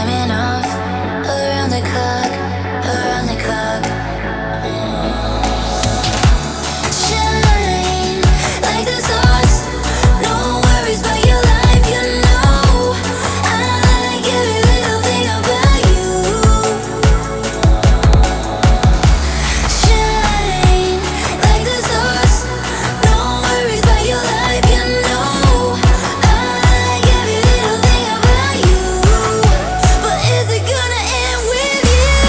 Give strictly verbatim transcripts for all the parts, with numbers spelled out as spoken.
climbing off around the clock, around the clock. Shine like the stars, no worries about your life, you know. I like every little thing about you. Shine like the stars, no worries about your life, you know. I like every little thing about you. But is it gonna end with you?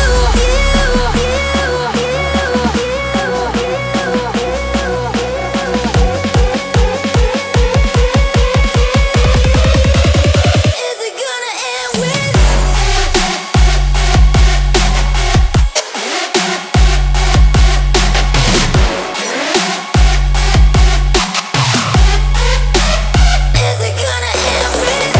Is it gonna end with Is it gonna end with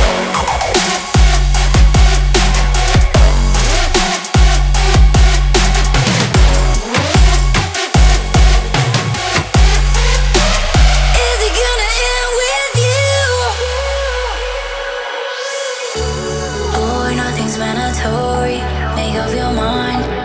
Is it gonna end with you? Boy, nothing's mandatory. Make up your mind.